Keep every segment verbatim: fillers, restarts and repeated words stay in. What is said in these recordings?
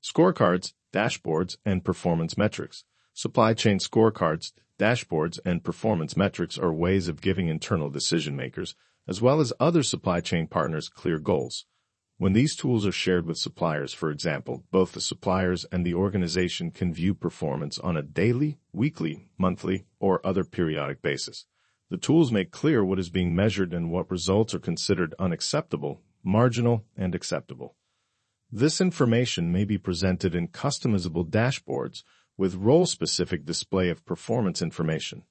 Scorecards, dashboards, and performance metrics. Supply chain scorecards, dashboards, and performance metrics are ways of giving internal decision makers, as well as other supply chain partners, clear goals. When these tools are shared with suppliers, for example, both the suppliers and the organization can view performance on a daily, weekly, monthly, or other periodic basis. The tools make clear what is being measured and what results are considered unacceptable, marginal, and acceptable. This information may be presented in customizable dashboards with role-specific display of performance information.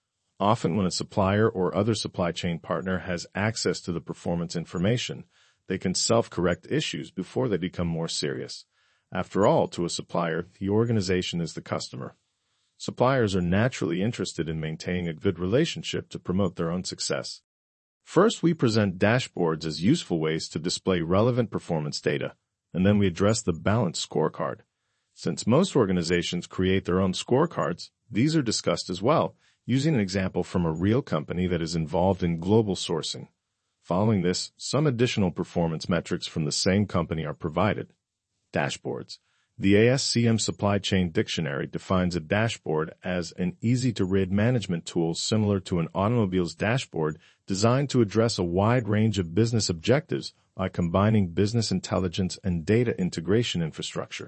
Often when a supplier or other supply chain partner has access to the performance information, they can self-correct issues before they become more serious. After all, to a supplier, the organization is the customer. Suppliers are naturally interested in maintaining a good relationship to promote their own success. First, we present dashboards as useful ways to display relevant performance data, and then we address the balanced scorecard. Since most organizations create their own scorecards, these are discussed as well, using an example from a real company that is involved in global sourcing. Following this, some additional performance metrics from the same company are provided. Dashboards. The A S C M Supply Chain Dictionary defines a dashboard as an easy-to-read management tool similar to an automobile's dashboard designed to address a wide range of business objectives by combining business intelligence and data integration infrastructure.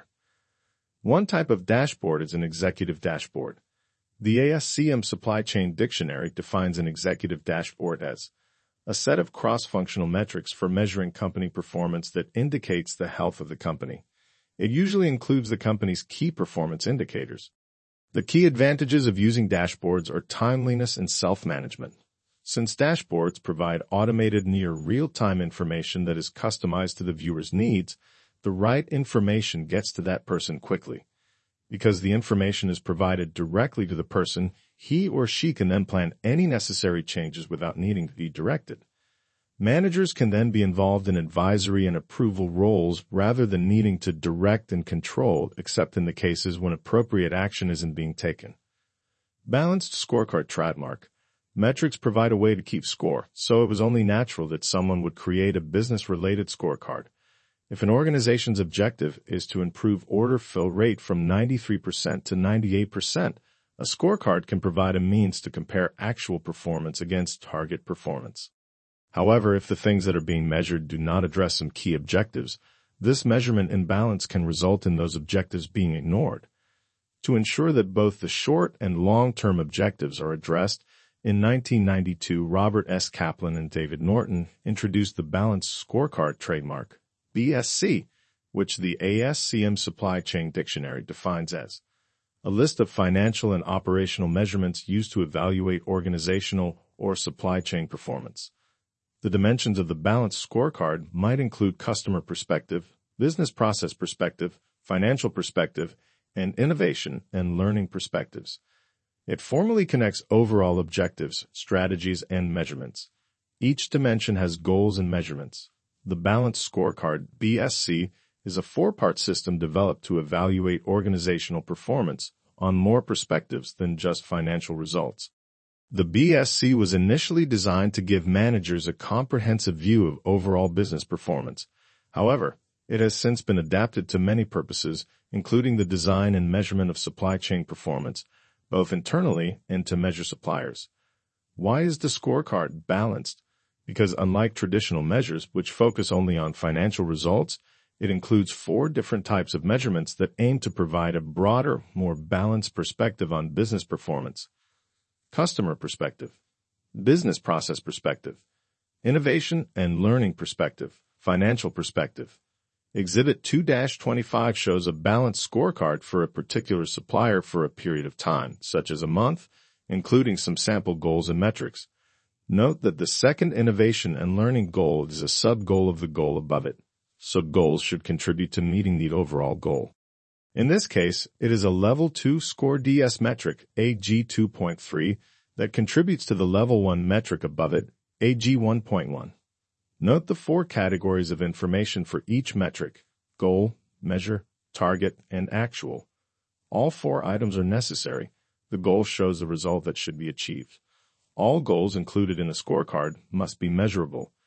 One type of dashboard is an executive dashboard. The A S C M Supply Chain Dictionary defines an executive dashboard as a set of cross-functional metrics for measuring company performance that indicates the health of the company. It usually includes the company's key performance indicators. The key advantages of using dashboards are timeliness and self-management. Since dashboards provide automated near real-time information that is customized to the viewer's needs, the right information gets to that person quickly. Because the information is provided directly to the person, he or she can then plan any necessary changes without needing to be directed. Managers can then be involved in advisory and approval roles rather than needing to direct and control, except in the cases when appropriate action isn't being taken. Balanced scorecard trademark. Metrics provide a way to keep score, so it was only natural that someone would create a business-related scorecard. If an organization's objective is to improve order fill rate from ninety-three percent to ninety-eight percent, a scorecard can provide a means to compare actual performance against target performance. However, if the things that are being measured do not address some key objectives, this measurement imbalance can result in those objectives being ignored. To ensure that both the short and long-term objectives are addressed, in nineteen ninety-two, Robert S. Kaplan and David Norton introduced the Balanced Scorecard trademark, B S C, which the A S C M Supply Chain Dictionary defines as a list of financial and operational measurements used to evaluate organizational or supply chain performance. The dimensions of the balanced scorecard might include customer perspective, business process perspective, financial perspective, and innovation and learning perspectives. It formally connects overall objectives, strategies, and measurements. Each dimension has goals and measurements. The Balanced Scorecard, B S C, is a four-part system developed to evaluate organizational performance on more perspectives than just financial results. The B S C was initially designed to give managers a comprehensive view of overall business performance. However, it has since been adapted to many purposes, including the design and measurement of supply chain performance, both internally and to measure suppliers. Why is the scorecard balanced? Because unlike traditional measures, which focus only on financial results, it includes four different types of measurements that aim to provide a broader, more balanced perspective on business performance. Customer perspective, business process perspective, innovation and learning perspective, financial perspective. Exhibit two dash twenty-five shows a balanced scorecard for a particular supplier for a period of time, such as a month, including some sample goals and metrics. Note that the second innovation and learning goal is a sub-goal of the goal above it, so goals should contribute to meeting the overall goal. In this case, it is a Level two Score D S metric, A G two point three, that contributes to the Level one metric above it, A G one point one. Note the four categories of information for each metric: goal, measure, target, and actual. All four items are necessary. The goal shows the result that should be achieved. All goals included in a scorecard must be measurable.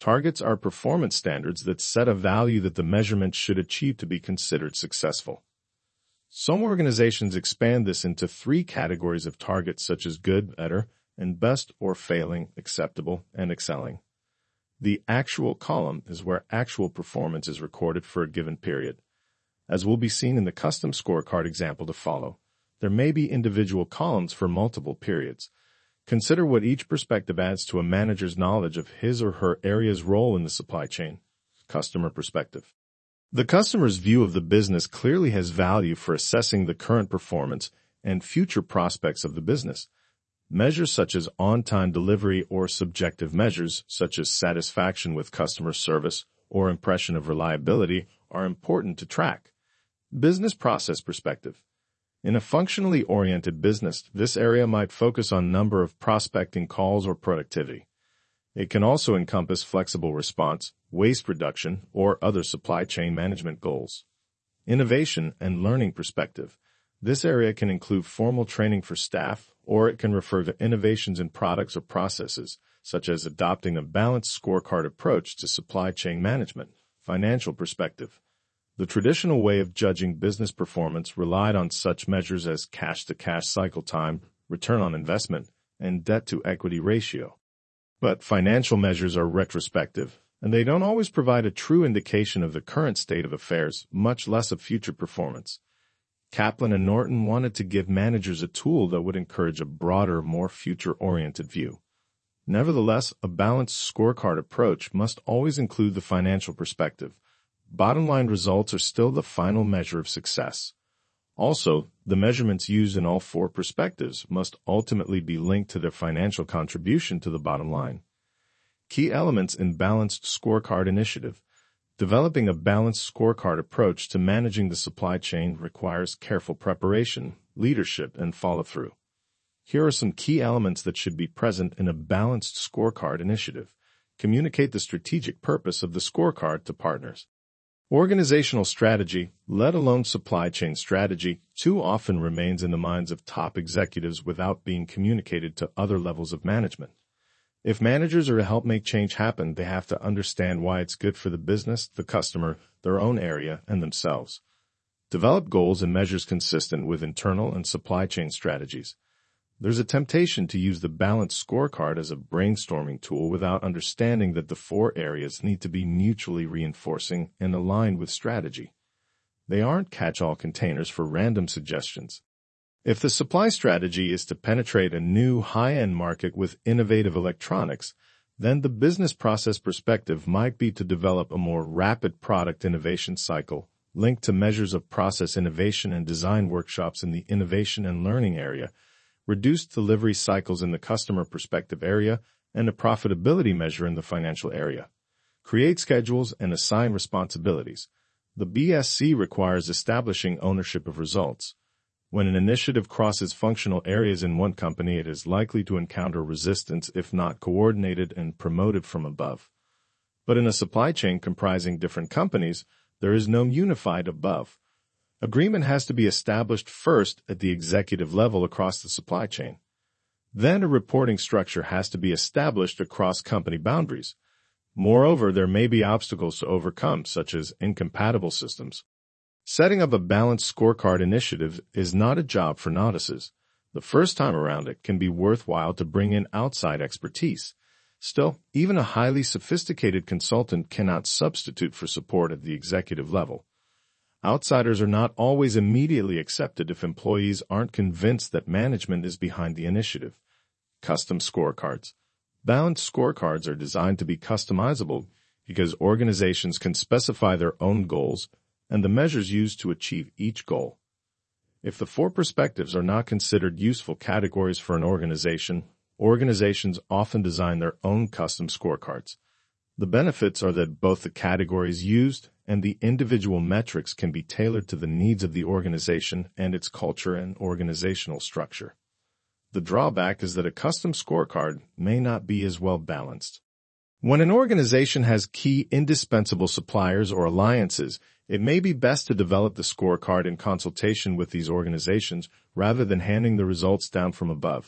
Targets are performance standards that set a value that the measurement should achieve to be considered successful. Some organizations expand this into three categories of targets such as good, better, and best or failing, acceptable, and excelling. The actual column is where actual performance is recorded for a given period. As will be seen in the custom scorecard example to follow, there may be individual columns for multiple periods. Consider what each perspective adds to a manager's knowledge of his or her area's role in the supply chain. Customer perspective. The customer's view of the business clearly has value for assessing the current performance and future prospects of the business. Measures such as on-time delivery or subjective measures such as satisfaction with customer service or impression of reliability are important to track. Business process perspective. In a functionally oriented business, this area might focus on number of prospecting calls or productivity. It can also encompass flexible response, waste reduction, or other supply chain management goals. Innovation and learning perspective. This area can include formal training for staff, or it can refer to innovations in products or processes, such as adopting a balanced scorecard approach to supply chain management. Financial perspective. The traditional way of judging business performance relied on such measures as cash-to-cash cycle time, return on investment, and debt-to-equity ratio. But financial measures are retrospective, and they don't always provide a true indication of the current state of affairs, much less of future performance. Kaplan and Norton wanted to give managers a tool that would encourage a broader, more future-oriented view. Nevertheless, a balanced scorecard approach must always include the financial perspective. Bottom-line results are still the final measure of success. Also, the measurements used in all four perspectives must ultimately be linked to their financial contribution to the bottom line. Key elements in Balanced Scorecard Initiative. Developing a balanced scorecard approach to managing the supply chain requires careful preparation, leadership, and follow-through. Here are some key elements that should be present in a balanced scorecard initiative. Communicate the strategic purpose of the scorecard to partners. Organizational strategy, let alone supply chain strategy, too often remains in the minds of top executives without being communicated to other levels of management. If managers are to help make change happen, they have to understand why it's good for the business, the customer, their own area, and themselves. Develop goals and measures consistent with internal and supply chain strategies. There's a temptation to use the balanced scorecard as a brainstorming tool without understanding that the four areas need to be mutually reinforcing and aligned with strategy. They aren't catch-all containers for random suggestions. If the supply strategy is to penetrate a new high-end market with innovative electronics, then the business process perspective might be to develop a more rapid product innovation cycle linked to measures of process innovation and design workshops in the innovation and learning area, reduced delivery cycles in the customer perspective area, and a profitability measure in the financial area. Create schedules and assign responsibilities. The B S C requires establishing ownership of results. When an initiative crosses functional areas in one company, it is likely to encounter resistance if not coordinated and promoted from above. But in a supply chain comprising different companies, there is no unified above. Agreement has to be established first at the executive level across the supply chain. Then a reporting structure has to be established across company boundaries. Moreover, there may be obstacles to overcome, such as incompatible systems. Setting up a balanced scorecard initiative is not a job for novices. The first time around, it can be worthwhile to bring in outside expertise. Still, even a highly sophisticated consultant cannot substitute for support at the executive level. Outsiders are not always immediately accepted if employees aren't convinced that management is behind the initiative. Custom scorecards. Balanced scorecards are designed to be customizable because organizations can specify their own goals and the measures used to achieve each goal. If the four perspectives are not considered useful categories for an organization, organizations often design their own custom scorecards. The benefits are that both the categories used and the individual metrics can be tailored to the needs of the organization and its culture and organizational structure. The drawback is that a custom scorecard may not be as well balanced. When an organization has key indispensable suppliers or alliances, it may be best to develop the scorecard in consultation with these organizations rather than handing the results down from above.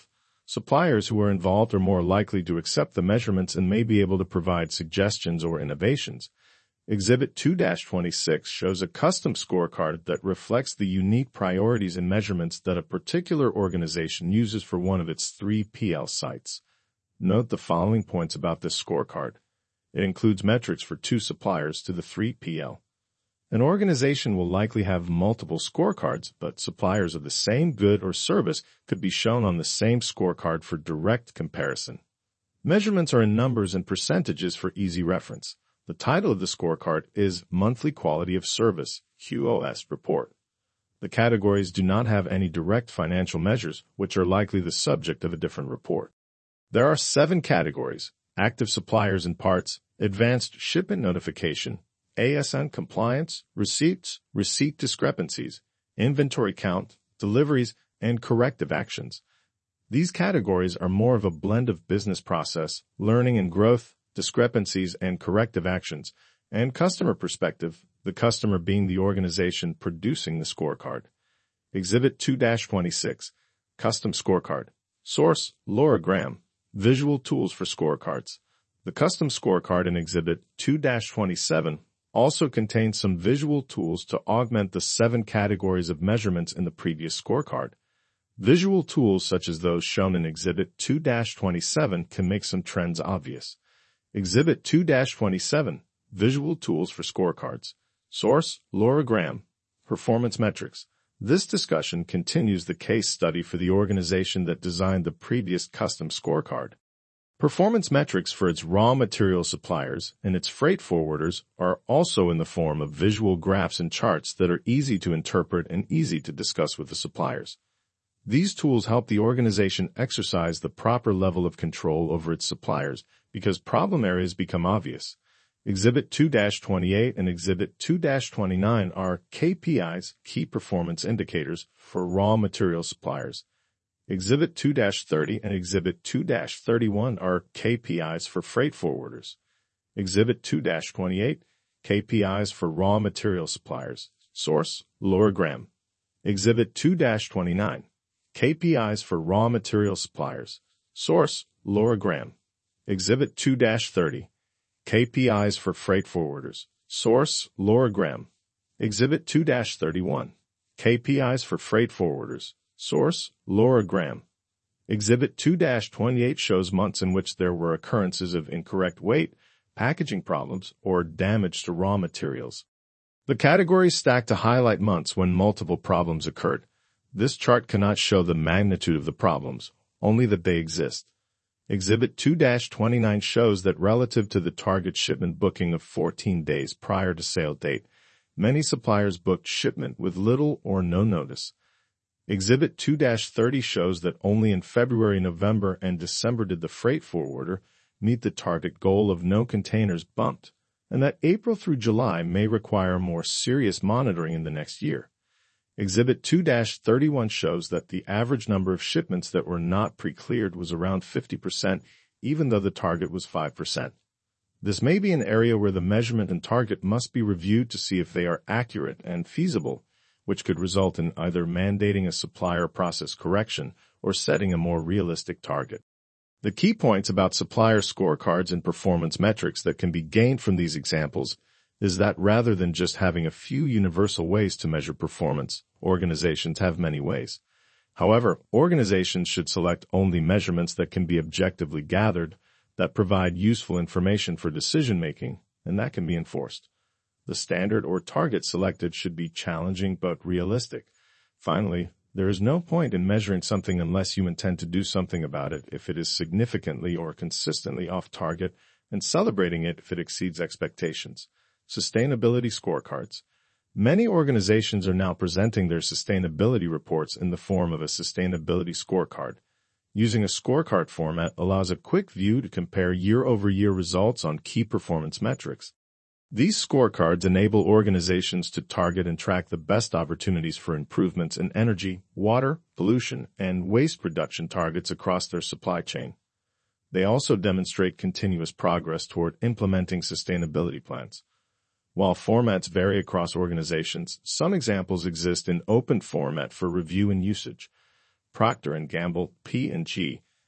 Suppliers who are involved are more likely to accept the measurements and may be able to provide suggestions or innovations. Exhibit two dash twenty-six shows a custom scorecard that reflects the unique priorities and measurements that a particular organization uses for one of its three P L sites. Note the following points about this scorecard. It includes metrics for two suppliers to the three P L. An organization will likely have multiple scorecards, but suppliers of the same good or service could be shown on the same scorecard for direct comparison. Measurements are in numbers and percentages for easy reference. The title of the scorecard is Monthly Quality of Service, Q O S Report. The categories do not have any direct financial measures, which are likely the subject of a different report. There are seven categories: active suppliers and parts, advanced shipment notification, A S N compliance, receipts, receipt discrepancies, inventory count, deliveries, and corrective actions. These categories are more of a blend of business process, learning and growth, discrepancies, and corrective actions, and customer perspective, the customer being the organization producing the scorecard. Exhibit two dash twenty-six, Custom Scorecard. Source, Laura Graham. Visual Tools for Scorecards. The custom scorecard in Exhibit two dash twenty-seven also contains some visual tools to augment the seven categories of measurements in the previous scorecard. Visual tools such as those shown in Exhibit two dash twenty-seven can make some trends obvious. Exhibit two dash twenty-seven, Visual Tools for Scorecards. Source, Laura Graham. Performance Metrics. This discussion continues the case study for the organization that designed the previous custom scorecard. Performance metrics for its raw material suppliers and its freight forwarders are also in the form of visual graphs and charts that are easy to interpret and easy to discuss with the suppliers. These tools help the organization exercise the proper level of control over its suppliers because problem areas become obvious. Exhibit two dash twenty-eight and Exhibit two dash twenty-nine are K P Is, Key Performance Indicators, for raw material suppliers. Exhibit two dash thirty and Exhibit two dash thirty-one are K P Is for freight forwarders. Exhibit two dash twenty-eight, K P Is for raw material suppliers. Source, Laura Graham. Exhibit two dash twenty-nine, K P Is for raw material suppliers. Source, Laura Graham. Exhibit two dash thirty, K P Is for freight forwarders. Source, Laura Graham. Exhibit two dash thirty-one, K P Is for freight forwarders. Source, Laura Graham. Exhibit two dash twenty-eight shows months in which there were occurrences of incorrect weight, packaging problems, or damage to raw materials. The categories stack to highlight months when multiple problems occurred. This chart cannot show the magnitude of the problems, only that they exist. Exhibit two dash twenty-nine shows that relative to the target shipment booking of fourteen days prior to sale date, many suppliers booked shipment with little or no notice. Exhibit two dash thirty shows that only in February, November, and December did the freight forwarder meet the target goal of no containers bumped, and that April through July may require more serious monitoring in the next year. Exhibit two dash thirty-one shows that the average number of shipments that were not pre-cleared was around fifty percent, even though the target was five percent. This may be an area where the measurement and target must be reviewed to see if they are accurate and feasible, which could result in either mandating a supplier process correction or setting a more realistic target. The key points about supplier scorecards and performance metrics that can be gained from these examples is that rather than just having a few universal ways to measure performance, organizations have many ways. However, organizations should select only measurements that can be objectively gathered, that provide useful information for decision-making, and that can be enforced. The standard or target selected should be challenging but realistic. Finally, there is no point in measuring something unless you intend to do something about it if it is significantly or consistently off target, and celebrating it if it exceeds expectations. Sustainability scorecards. Many organizations are now presenting their sustainability reports in the form of a sustainability scorecard. Using a scorecard format allows a quick view to compare year-over-year results on key performance metrics. These scorecards enable organizations to target and track the best opportunities for improvements in energy, water, pollution, and waste reduction targets across their supply chain. They also demonstrate continuous progress toward implementing sustainability plans. While formats vary across organizations, some examples exist in open format for review and usage. Procter and Gamble, P and G,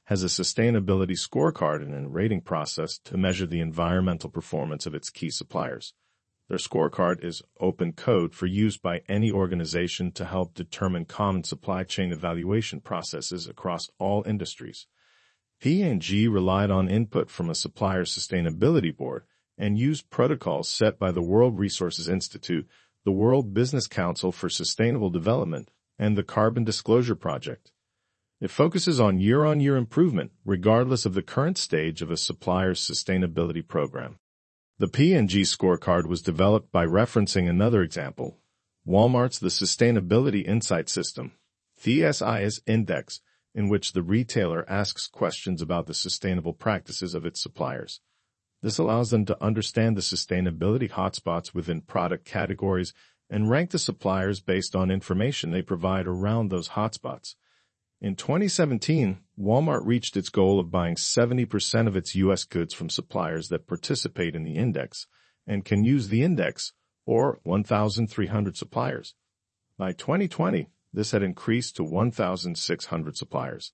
has a sustainability scorecard and a rating process to measure the environmental performance of its key suppliers. Their scorecard is open code for use by any organization to help determine common supply chain evaluation processes across all industries. P and G relied on input from a supplier sustainability board and used protocols set by the World Resources Institute, the World Business Council for Sustainable Development, and the Carbon Disclosure Project. It focuses on year-on-year improvement, regardless of the current stage of a supplier's sustainability program. The P and G scorecard was developed by referencing another example, Walmart's The Sustainability Insight System, the S I S Index, in which the retailer asks questions about the sustainable practices of its suppliers. This allows them to understand the sustainability hotspots within product categories and rank the suppliers based on information they provide around those hotspots. In twenty seventeen, Walmart reached its goal of buying seventy percent of its U S goods from suppliers that participate in the index and can use the index, or one thousand three hundred suppliers. By twenty twenty, this had increased to one thousand six hundred suppliers.